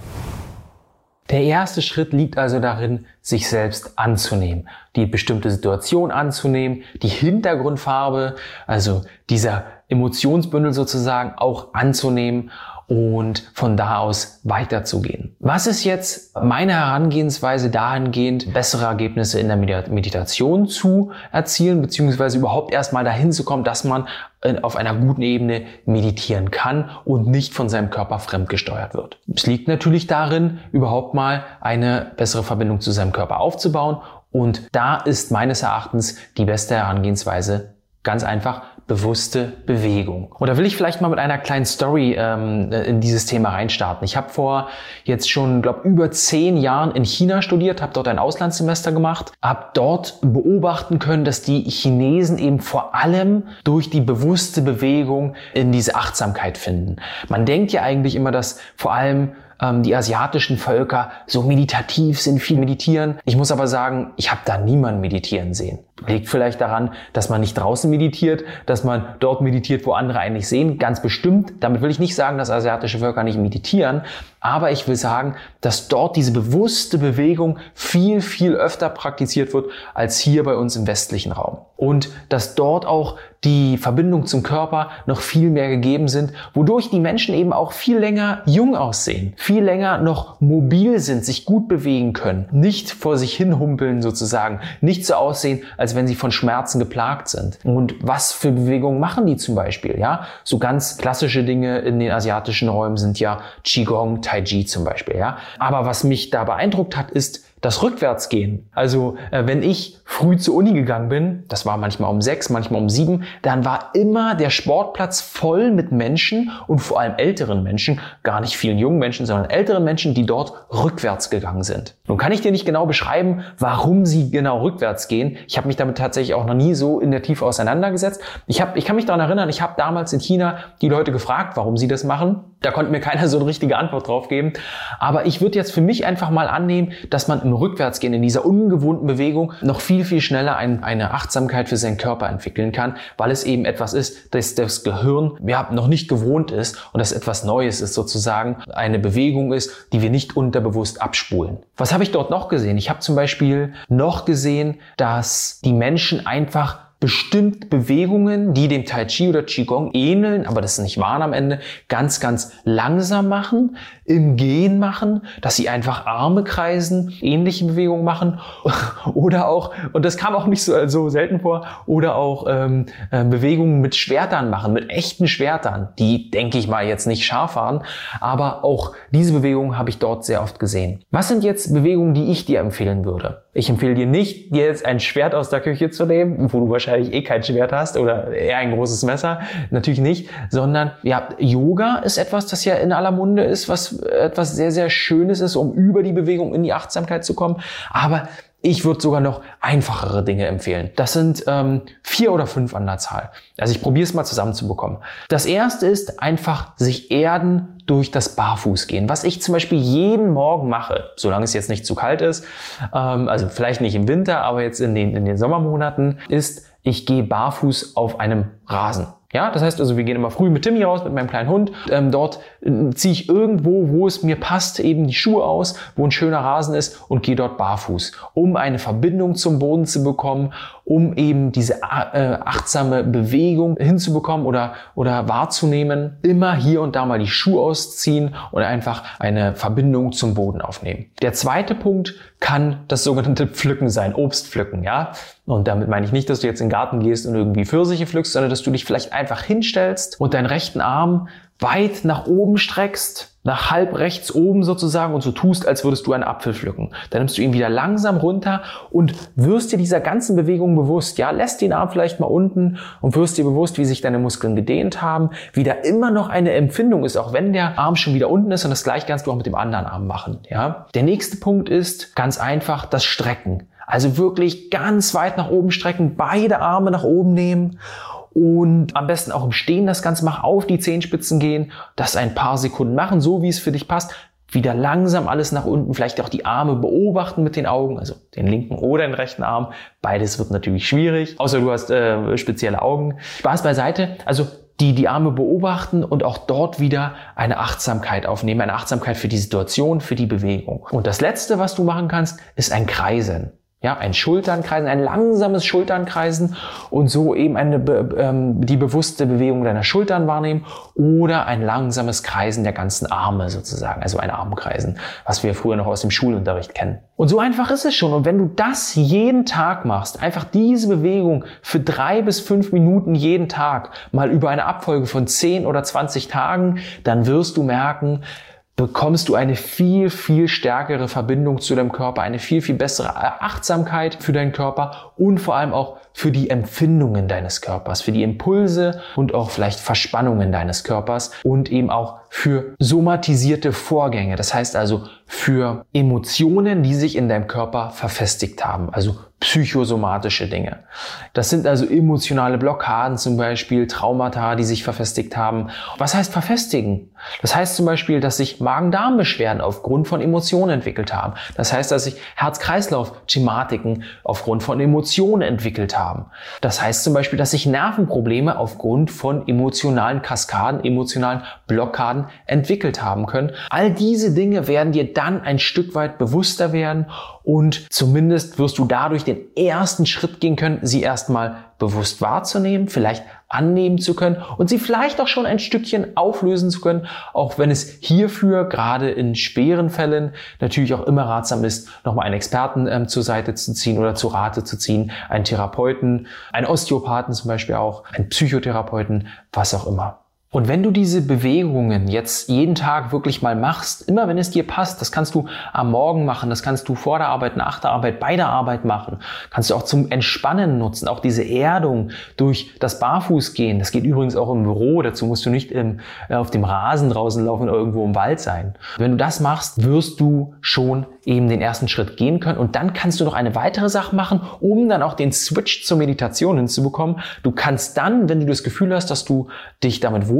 [SPEAKER 1] Der erste Schritt liegt also darin, sich selbst anzunehmen, die bestimmte Situation anzunehmen, die Hintergrundfarbe, also dieser Emotionsbündel sozusagen auch anzunehmen und von da aus weiterzugehen. Was ist jetzt meine Herangehensweise dahingehend, bessere Ergebnisse in der Meditation zu erzielen, beziehungsweise überhaupt erstmal dahin zu kommen, dass man auf einer guten Ebene meditieren kann und nicht von seinem Körper fremdgesteuert wird. Es liegt natürlich darin, überhaupt mal eine bessere Verbindung zu seinem Körper aufzubauen, und da ist meines Erachtens die beste Herangehensweise ganz einfach bewusste Bewegung. Und da will ich vielleicht mal mit einer kleinen Story ähm, in dieses Thema reinstarten. Ich habe vor jetzt schon, glaube über zehn Jahren in China studiert, habe dort ein Auslandssemester gemacht, habe dort beobachten können, dass die Chinesen eben vor allem durch die bewusste Bewegung in diese Achtsamkeit finden. Man denkt ja eigentlich immer, dass vor allem ähm, die asiatischen Völker so meditativ sind, viel meditieren. Ich muss aber sagen, ich habe da niemanden meditieren sehen. Liegt vielleicht daran, dass man nicht draußen meditiert, dass man dort meditiert, wo andere einen nicht sehen. Ganz bestimmt. Damit will ich nicht sagen, dass asiatische Völker nicht meditieren. Aber ich will sagen, dass dort diese bewusste Bewegung viel, viel öfter praktiziert wird als hier bei uns im westlichen Raum. Und dass dort auch die Verbindung zum Körper noch viel mehr gegeben sind, wodurch die Menschen eben auch viel länger jung aussehen, viel länger noch mobil sind, sich gut bewegen können, nicht vor sich hin humpeln sozusagen, nicht so aussehen, als wenn sie von Schmerzen geplagt sind. Und was für Bewegungen machen die zum Beispiel? Ja, so ganz klassische Dinge in den asiatischen Räumen sind ja Qigong, Tai Chi zum Beispiel. Ja, aber was mich da beeindruckt hat, ist das Rückwärtsgehen. Also äh, wenn ich früh zur Uni gegangen bin, das war manchmal um sechs, manchmal um sieben, dann war immer der Sportplatz voll mit Menschen und vor allem älteren Menschen, gar nicht vielen jungen Menschen, sondern älteren Menschen, die dort rückwärts gegangen sind. Nun kann ich dir nicht genau beschreiben, warum sie genau rückwärts gehen. Ich habe mich damit tatsächlich auch noch nie so in der Tiefe auseinandergesetzt. Ich, hab, ich kann mich daran erinnern, ich habe damals in China die Leute gefragt, warum sie das machen. Da konnte mir keiner so eine richtige Antwort drauf geben. Aber ich würde jetzt für mich einfach mal annehmen, dass man im Rückwärtsgehen, in dieser ungewohnten Bewegung, noch viel, viel schneller ein, eine Achtsamkeit für seinen Körper entwickeln kann, weil es eben etwas ist, das das Gehirn ja, noch nicht gewohnt ist und das etwas Neues ist, sozusagen eine Bewegung ist, die wir nicht unterbewusst abspulen. Was habe ich dort noch gesehen? Ich habe zum Beispiel noch gesehen, dass die Menschen einfach bestimmt Bewegungen, die dem Tai Chi oder Qigong ähneln, aber das nicht waren am Ende, ganz, ganz langsam machen, im Gehen machen, dass sie einfach Arme kreisen, ähnliche Bewegungen machen oder auch, und das kam auch nicht so, so selten vor, oder auch ähm, äh, Bewegungen mit Schwertern machen, mit echten Schwertern, die, denke ich mal, jetzt nicht scharf waren, aber auch diese Bewegungen habe ich dort sehr oft gesehen. Was sind jetzt Bewegungen, die ich dir empfehlen würde? Ich empfehle dir nicht, dir jetzt ein Schwert aus der Küche zu nehmen, wo du wahrscheinlich eh kein Schwert hast oder eher ein großes Messer. Natürlich nicht, sondern ja, Yoga ist etwas, das ja in aller Munde ist, was etwas sehr, sehr Schönes ist, um über die Bewegung in die Achtsamkeit zu kommen. Aber ich würde sogar noch einfachere Dinge empfehlen. Das sind ähm, vier oder fünf an der Zahl. Also ich probiere es mal zusammenzubekommen. Das erste ist einfach sich erden durch das Barfußgehen. Was ich zum Beispiel jeden Morgen mache, solange es jetzt nicht zu kalt ist, ähm, also vielleicht nicht im Winter, aber jetzt in den, in den Sommermonaten, ist, ich gehe barfuß auf einem Rasen. Ja, das heißt also, wir gehen immer früh mit Timmy raus, mit meinem kleinen Hund. Ähm, dort äh, ziehe ich irgendwo, wo es mir passt, eben die Schuhe aus, wo ein schöner Rasen ist und gehe dort barfuß, um eine Verbindung zum Boden zu bekommen, um eben diese äh, achtsame Bewegung hinzubekommen oder, oder wahrzunehmen. Immer hier und da mal die Schuhe ausziehen und einfach eine Verbindung zum Boden aufnehmen. Der zweite Punkt kann das sogenannte Pflücken sein, Obst pflücken, ja. Und damit meine ich nicht, dass du jetzt in den Garten gehst und irgendwie Pfirsiche pflückst, sondern dass du dich vielleicht einfach hinstellst und deinen rechten Arm weit nach oben streckst, nach halb rechts oben sozusagen und so tust, als würdest du einen Apfel pflücken. Dann nimmst du ihn wieder langsam runter und wirst dir dieser ganzen Bewegung bewusst. Ja, lässt den Arm vielleicht mal unten und wirst dir bewusst, wie sich deine Muskeln gedehnt haben, wie da immer noch eine Empfindung ist, auch wenn der Arm schon wieder unten ist, und das gleiche kannst du auch mit dem anderen Arm machen. Ja, der nächste Punkt ist ganz einfach das Strecken. Also wirklich ganz weit nach oben strecken, beide Arme nach oben nehmen und am besten auch im Stehen das Ganze machen, auf die Zehenspitzen gehen, das ein paar Sekunden machen, so wie es für dich passt. Wieder langsam alles nach unten, vielleicht auch die Arme beobachten mit den Augen, also den linken oder den rechten Arm. Beides wird natürlich schwierig, außer du hast äh, spezielle Augen. Spaß beiseite, also die die Arme beobachten und auch dort wieder eine Achtsamkeit aufnehmen, eine Achtsamkeit für die Situation, für die Bewegung. Und das Letzte, was du machen kannst, ist ein Kreisen. Ja, ein Schulternkreisen, ein langsames Schulternkreisen und so eben eine, ähm, die bewusste Bewegung deiner Schultern wahrnehmen oder ein langsames Kreisen der ganzen Arme sozusagen, also ein Armkreisen, was wir früher noch aus dem Schulunterricht kennen. Und so einfach ist es schon. Und wenn du das jeden Tag machst, einfach diese Bewegung für drei bis fünf Minuten jeden Tag, mal über eine Abfolge von zehn oder zwanzig Tagen, dann wirst du merken, bekommst du eine viel, viel stärkere Verbindung zu deinem Körper, eine viel, viel bessere Achtsamkeit für deinen Körper und vor allem auch für die Empfindungen deines Körpers, für die Impulse und auch vielleicht Verspannungen deines Körpers und eben auch für somatisierte Vorgänge. Das heißt also für Emotionen, die sich in deinem Körper verfestigt haben, also psychosomatische Dinge. Das sind also emotionale Blockaden, zum Beispiel Traumata, die sich verfestigt haben. Was heißt verfestigen? Das heißt zum Beispiel, dass sich Magen-Darm-Beschwerden aufgrund von Emotionen entwickelt haben. Das heißt, dass sich Herz-Kreislauf-Thematiken aufgrund von Emotionen entwickelt haben. Das heißt zum Beispiel, dass sich Nervenprobleme aufgrund von emotionalen Kaskaden, emotionalen Blockaden entwickelt haben können. All diese Dinge werden dir dann ein Stück weit bewusster werden und zumindest wirst du dadurch den ersten Schritt gehen können, sie erstmal bewusst wahrzunehmen, vielleicht annehmen zu können und sie vielleicht auch schon ein Stückchen auflösen zu können, auch wenn es hierfür gerade in schweren Fällen natürlich auch immer ratsam ist, nochmal einen Experten ähm, zur Seite zu ziehen oder zu Rate zu ziehen, einen Therapeuten, einen Osteopathen zum Beispiel auch, einen Psychotherapeuten, was auch immer. Und wenn du diese Bewegungen jetzt jeden Tag wirklich mal machst, immer wenn es dir passt, das kannst du am Morgen machen, das kannst du vor der Arbeit, nach der Arbeit, bei der Arbeit machen, kannst du auch zum Entspannen nutzen, auch diese Erdung durch das Barfußgehen. Das geht übrigens auch im Büro, dazu musst du nicht im, äh, auf dem Rasen draußen laufen oder irgendwo im Wald sein. Wenn du das machst, wirst du schon eben den ersten Schritt gehen können und dann kannst du noch eine weitere Sache machen, um dann auch den Switch zur Meditation hinzubekommen. Du kannst dann, wenn du das Gefühl hast, dass du dich damit wohl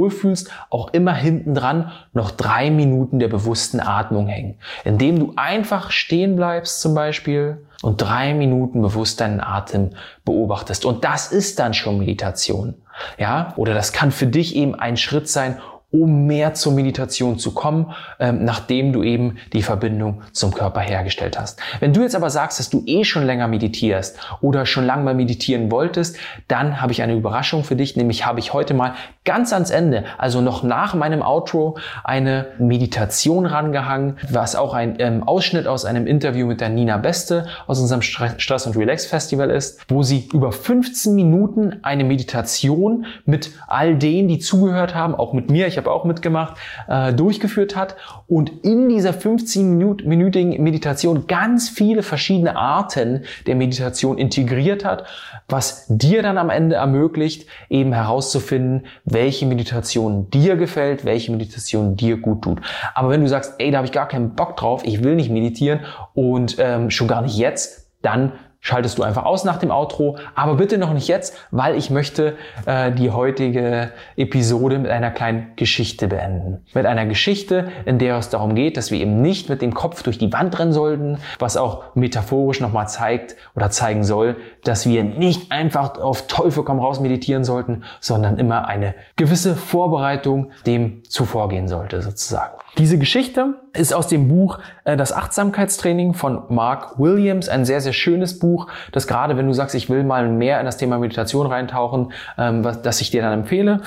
[SPEAKER 1] wohlfühlst, auch immer hinten dran noch drei Minuten der bewussten Atmung hängen. Indem du einfach stehen bleibst zum Beispiel und drei Minuten bewusst deinen Atem beobachtest. Und das ist dann schon Meditation. Ja, oder das kann für dich eben ein Schritt sein, um mehr zur Meditation zu kommen, ähm, nachdem du eben die Verbindung zum Körper hergestellt hast. Wenn du jetzt aber sagst, dass du eh schon länger meditierst oder schon lange mal meditieren wolltest, dann habe ich eine Überraschung für dich, nämlich habe ich heute mal ganz ans Ende, also noch nach meinem Outro, eine Meditation rangehangen, was auch ein ähm, Ausschnitt aus einem Interview mit der Nina Beste aus unserem Stress und Relax Festival ist, wo sie über fünfzehn Minuten eine Meditation mit all denen, die zugehört haben, auch mit mir, ich habe auch mitgemacht, äh, durchgeführt hat und in dieser fünfzehn-minütigen Meditation ganz viele verschiedene Arten der Meditation integriert hat, was dir dann am Ende ermöglicht, eben herauszufinden, welche Meditation dir gefällt, welche Meditation dir gut tut. Aber wenn du sagst, ey, da habe ich gar keinen Bock drauf, ich will nicht meditieren und ähm, schon gar nicht jetzt, dann schaltest du einfach aus nach dem Outro, aber bitte noch nicht jetzt, weil ich möchte äh, die heutige Episode mit einer kleinen Geschichte beenden. Mit einer Geschichte, in der es darum geht, dass wir eben nicht mit dem Kopf durch die Wand rennen sollten, was auch metaphorisch nochmal zeigt oder zeigen soll, dass wir nicht einfach auf Teufel komm raus meditieren sollten, sondern immer eine gewisse Vorbereitung dem zuvorgehen sollte sozusagen. Diese Geschichte ist aus dem Buch äh, Das Achtsamkeitstraining von Mark Williams, ein sehr, sehr schönes Buch, das gerade, wenn du sagst, ich will mal mehr in das Thema Meditation reintauchen, ähm, was, das ich dir dann empfehle.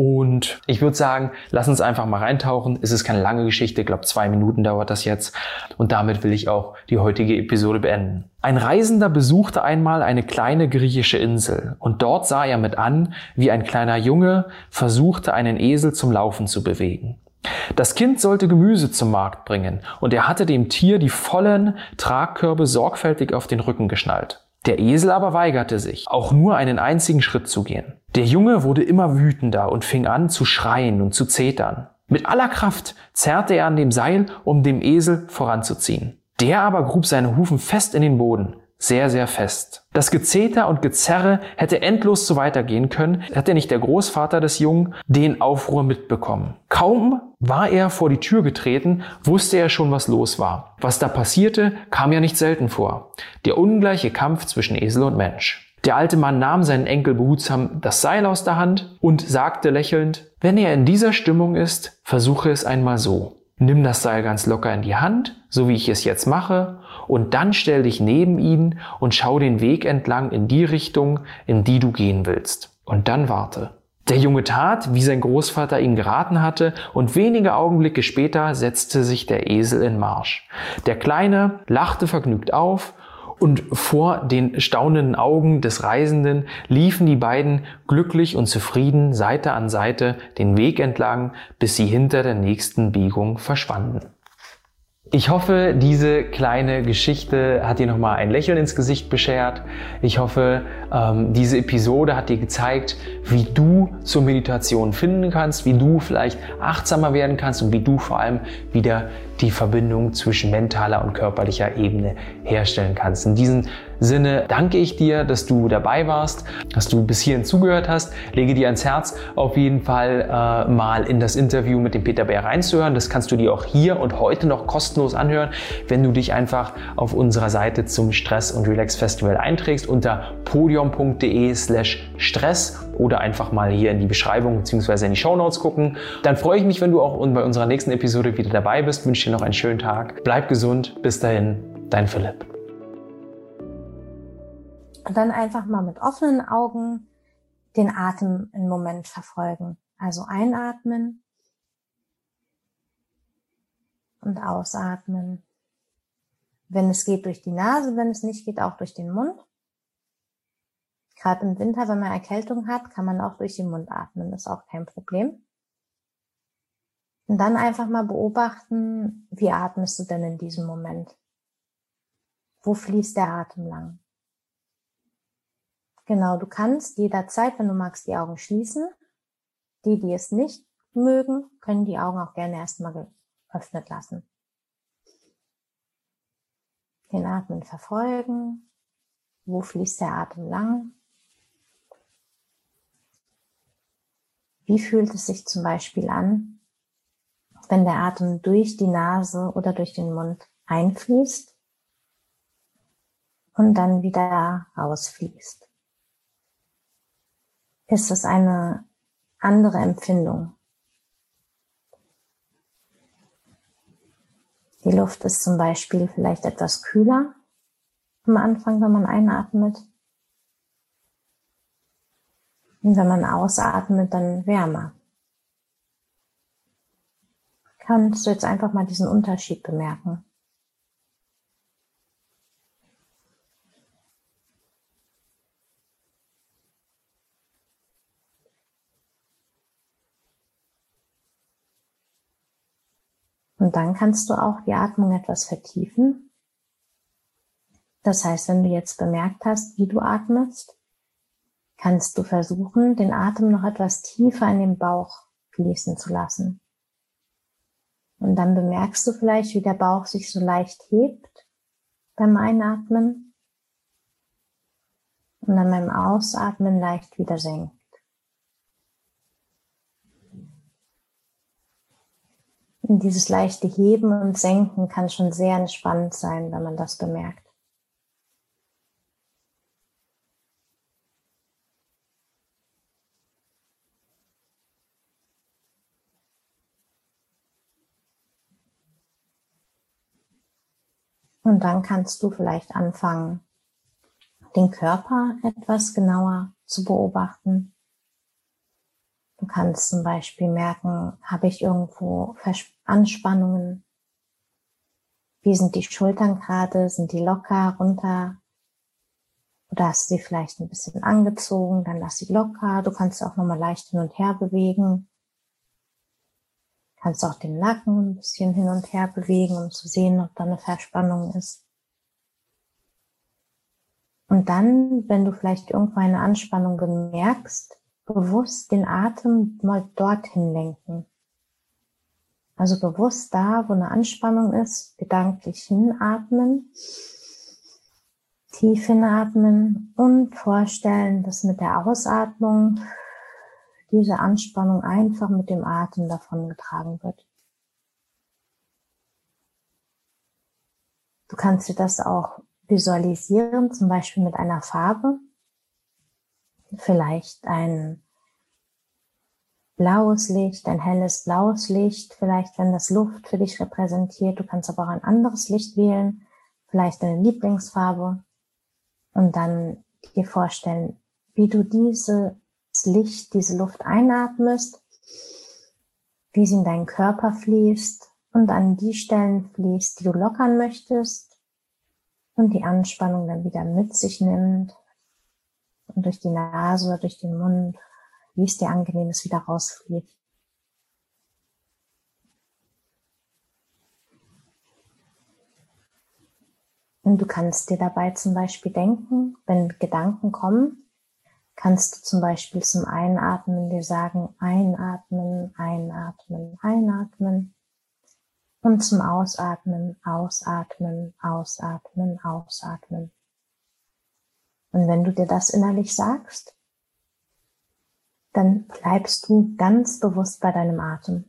[SPEAKER 1] Und ich würde sagen, lass uns einfach mal reintauchen. Es ist keine lange Geschichte, ich glaube zwei Minuten dauert das jetzt. Und damit will ich auch die heutige Episode beenden. Ein Reisender besuchte einmal eine kleine griechische Insel und dort sah er mit an, wie ein kleiner Junge versuchte, einen Esel zum Laufen zu bewegen. Das Kind sollte Gemüse zum Markt bringen und er hatte dem Tier die vollen Tragkörbe sorgfältig auf den Rücken geschnallt. Der Esel aber weigerte sich, auch nur einen einzigen Schritt zu gehen. Der Junge wurde immer wütender und fing an zu schreien und zu zetern. Mit aller Kraft zerrte er an dem Seil, um dem Esel voranzuziehen. Der aber grub seine Hufen fest in den Boden. Sehr, sehr fest. Das Gezeter und Gezerre hätte endlos so weitergehen können, hätte nicht der Großvater des Jungen den Aufruhr mitbekommen. Kaum war er vor die Tür getreten, wusste er schon, was los war. Was da passierte, kam ja nicht selten vor. Der ungleiche Kampf zwischen Esel und Mensch. Der alte Mann nahm seinen Enkel behutsam das Seil aus der Hand und sagte lächelnd, wenn er in dieser Stimmung ist, versuche es einmal so. Nimm das Seil ganz locker in die Hand, so wie ich es jetzt mache, und dann stell dich neben ihn und schau den Weg entlang in die Richtung, in die du gehen willst. Und dann warte. Der Junge tat, wie sein Großvater ihm geraten hatte, und wenige Augenblicke später setzte sich der Esel in Marsch. Der Kleine lachte vergnügt auf, und vor den staunenden Augen des Reisenden liefen die beiden glücklich und zufrieden Seite an Seite den Weg entlang, bis sie hinter der nächsten Biegung verschwanden. Ich hoffe, diese kleine Geschichte hat dir nochmal ein Lächeln ins Gesicht beschert. Ich hoffe, ähm, diese Episode hat dir gezeigt, wie du zur Meditation finden kannst, wie du vielleicht achtsamer werden kannst und wie du vor allem wieder die Verbindung zwischen mentaler und körperlicher Ebene herstellen kannst. In diesem Sinne danke ich dir, dass du dabei warst, dass du bis hierhin zugehört hast. Lege dir ans Herz, auf jeden Fall äh, mal in das Interview mit dem Peter Bär reinzuhören. Das kannst du dir auch hier und heute noch kostenlos anhören, wenn du dich einfach auf unserer Seite zum Stress und Relax Festival einträgst unter podium.de slash stress oder einfach mal hier in die Beschreibung bzw. in die Shownotes gucken. Dann freue ich mich, wenn du auch bei unserer nächsten Episode wieder dabei bist. Ich wünsche dir noch einen schönen Tag. Bleib gesund. Bis dahin, dein Philipp.
[SPEAKER 3] Und dann einfach mal mit offenen Augen den Atem einen Moment verfolgen. Also einatmen und ausatmen. Wenn es geht, durch die Nase, wenn es nicht geht, auch durch den Mund. Gerade im Winter, wenn man Erkältung hat, kann man auch durch den Mund atmen. Das ist auch kein Problem. Und dann einfach mal beobachten, wie atmest du denn in diesem Moment? Wo fließt der Atem lang? Genau, du kannst jederzeit, wenn du magst, die Augen schließen. Die, die es nicht mögen, können die Augen auch gerne erstmal geöffnet lassen. Den Atmen verfolgen. Wo fließt der Atem lang? Wie fühlt es sich zum Beispiel an, wenn der Atem durch die Nase oder durch den Mund einfließt und dann wieder rausfließt? Ist es eine andere Empfindung? Die Luft ist zum Beispiel vielleicht etwas kühler am Anfang, wenn man einatmet. Und wenn man ausatmet, dann wärmer. Kannst du jetzt einfach mal diesen Unterschied bemerken? Und dann kannst du auch die Atmung etwas vertiefen. Das heißt, wenn du jetzt bemerkt hast, wie du atmest, kannst du versuchen, den Atem noch etwas tiefer in den Bauch fließen zu lassen. Und dann bemerkst du vielleicht, wie der Bauch sich so leicht hebt beim Einatmen und dann beim Ausatmen leicht wieder senkt. Und dieses leichte Heben und Senken kann schon sehr entspannend sein, wenn man das bemerkt. Und dann kannst du vielleicht anfangen, den Körper etwas genauer zu beobachten. Du kannst zum Beispiel merken, habe ich irgendwo Anspannungen? Wie sind die Schultern gerade? Sind die locker, runter? Oder hast du sie vielleicht ein bisschen angezogen? Dann lass sie locker. Du kannst auch nochmal leicht hin und her bewegen. Kannst auch den Nacken ein bisschen hin und her bewegen, um zu sehen, ob da eine Verspannung ist. Und dann, wenn du vielleicht irgendwo eine Anspannung bemerkst, bewusst den Atem mal dorthin lenken. Also bewusst da, wo eine Anspannung ist, gedanklich hinatmen, tief hinatmen und vorstellen, dass mit der Ausatmung diese Anspannung einfach mit dem Atem davongetragen wird. Du kannst dir das auch visualisieren, zum Beispiel mit einer Farbe. Vielleicht ein blaues Licht, ein helles blaues Licht, vielleicht wenn das Luft für dich repräsentiert. Du kannst aber auch ein anderes Licht wählen, vielleicht deine Lieblingsfarbe und dann dir vorstellen, wie du dieses Licht, diese Luft einatmest, wie sie in deinen Körper fließt und an die Stellen fließt, die du lockern möchtest und die Anspannung dann wieder mit sich nimmt und durch die Nase oder durch den Mund, wie es dir angenehm ist, wieder rausfließt. Und du kannst dir dabei zum Beispiel denken, wenn Gedanken kommen, kannst du zum Beispiel zum Einatmen dir sagen, einatmen, einatmen, einatmen. Und zum Ausatmen, ausatmen, ausatmen, ausatmen. Und wenn du dir das innerlich sagst, dann bleibst du ganz bewusst bei deinem Atem.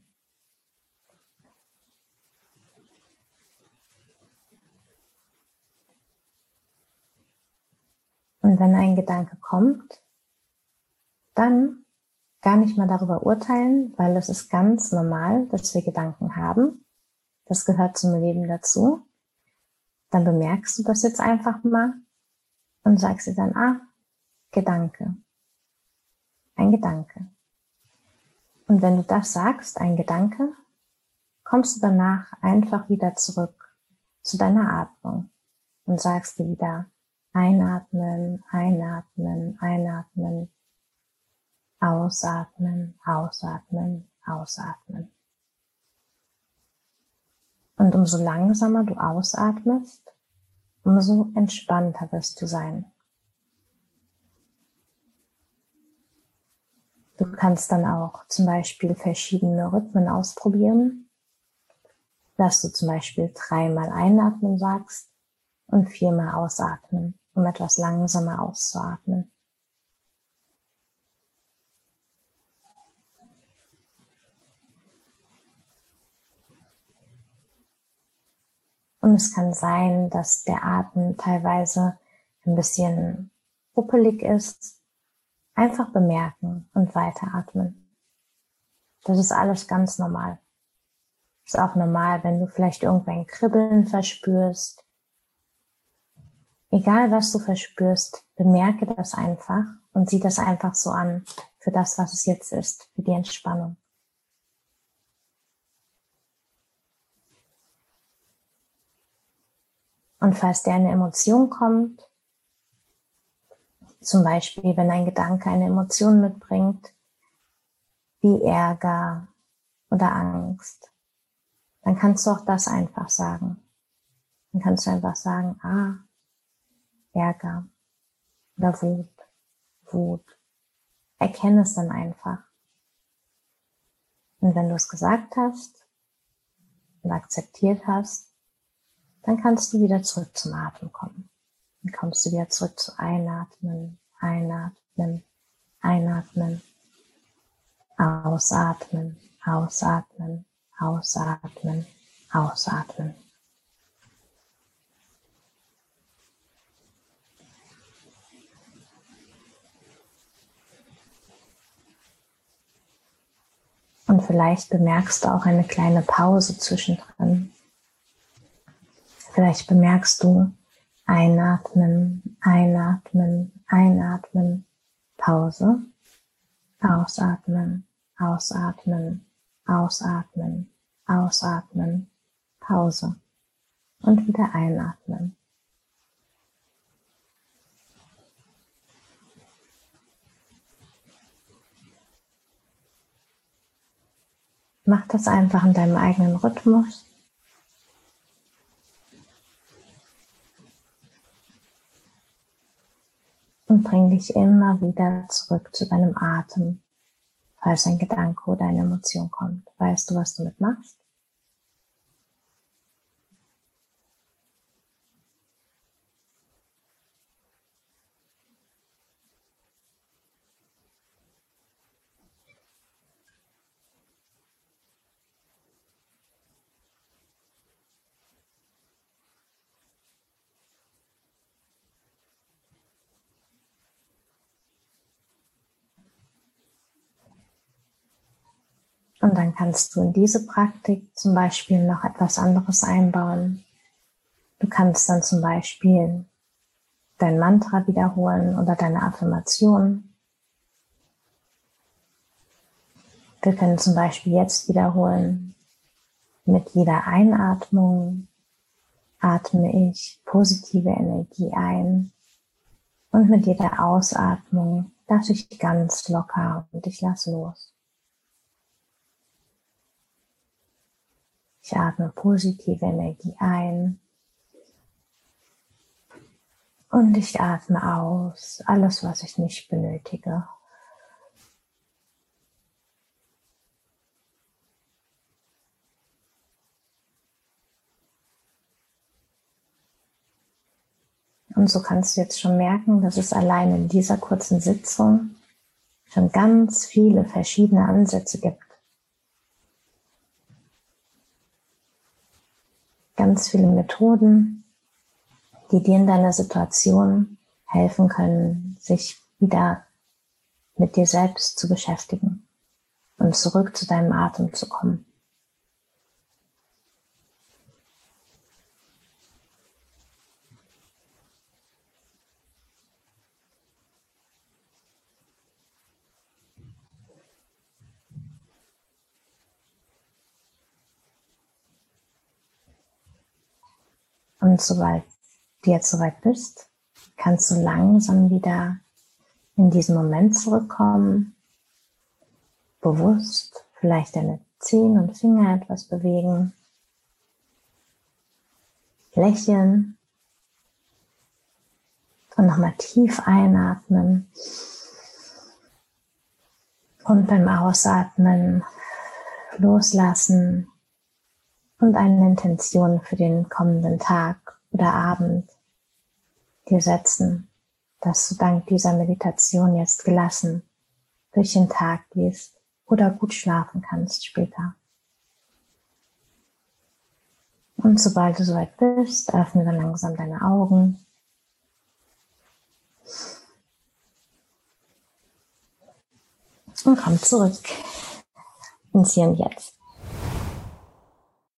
[SPEAKER 3] Und wenn ein Gedanke kommt, dann gar nicht mal darüber urteilen, weil es ist ganz normal, dass wir Gedanken haben. Das gehört zum Leben dazu. Dann bemerkst du das jetzt einfach mal und sagst dir dann, ah, Gedanke. Ein Gedanke. Und wenn du das sagst, ein Gedanke, kommst du danach einfach wieder zurück zu deiner Atmung und sagst dir wieder einatmen, einatmen, einatmen, ausatmen, ausatmen, ausatmen. Und umso langsamer du ausatmest, umso entspannter wirst du sein. Du kannst dann auch zum Beispiel verschiedene Rhythmen ausprobieren, dass du zum Beispiel dreimal einatmen sagst und viermal ausatmen, um etwas langsamer auszuatmen. Und es kann sein, dass der Atem teilweise ein bisschen ruppelig ist. Einfach bemerken und weiteratmen. Das ist alles ganz normal. Ist auch normal, wenn du vielleicht irgendwann Kribbeln verspürst. Egal, was du verspürst, bemerke das einfach und sieh das einfach so an für das, was es jetzt ist, für die Entspannung. Und falls dir eine Emotion kommt, zum Beispiel, wenn ein Gedanke eine Emotion mitbringt, wie Ärger oder Angst, dann kannst du auch das einfach sagen. Dann kannst du einfach sagen, ah, Ärger oder Wut, Wut. Erkenne es dann einfach. Und wenn du es gesagt hast und akzeptiert hast, dann kannst du wieder zurück zum Atem kommen. Dann kommst du wieder zurück zu Einatmen, Einatmen, Einatmen, Ausatmen, Ausatmen, Ausatmen, Ausatmen. Und vielleicht bemerkst du auch eine kleine Pause zwischendrin. Vielleicht bemerkst du Einatmen, Einatmen, Einatmen, Pause, Ausatmen, Ausatmen, Ausatmen, Ausatmen, Pause und wieder einatmen. Mach das einfach in deinem eigenen Rhythmus. Und bring dich immer wieder zurück zu deinem Atem, falls ein Gedanke oder eine Emotion kommt. Weißt du, was du damit machst? Und dann kannst du in diese Praktik zum Beispiel noch etwas anderes einbauen. Du kannst dann zum Beispiel dein Mantra wiederholen oder deine Affirmation. Wir können zum Beispiel jetzt wiederholen, mit jeder Einatmung atme ich positive Energie ein und mit jeder Ausatmung lasse ich ganz locker und ich lasse los. Ich atme positive Energie ein und ich atme aus alles, was ich nicht benötige. Und so kannst du jetzt schon merken, dass es allein in dieser kurzen Sitzung schon ganz viele verschiedene Ansätze gibt. Ganz viele Methoden, die dir in deiner Situation helfen können, sich wieder mit dir selbst zu beschäftigen und zurück zu deinem Atem zu kommen. Und sobald du jetzt soweit bist, kannst du langsam wieder in diesen Moment zurückkommen, bewusst vielleicht deine Zehen und Finger etwas bewegen, lächeln und nochmal tief einatmen und beim Ausatmen loslassen und eine Intention für den kommenden Tag oder Abend dir setzen, dass du dank dieser Meditation jetzt gelassen durch den Tag gehst oder gut schlafen kannst später. Und sobald du soweit bist, öffne dann langsam deine Augen. Und komm zurück ins Hier und Jetzt.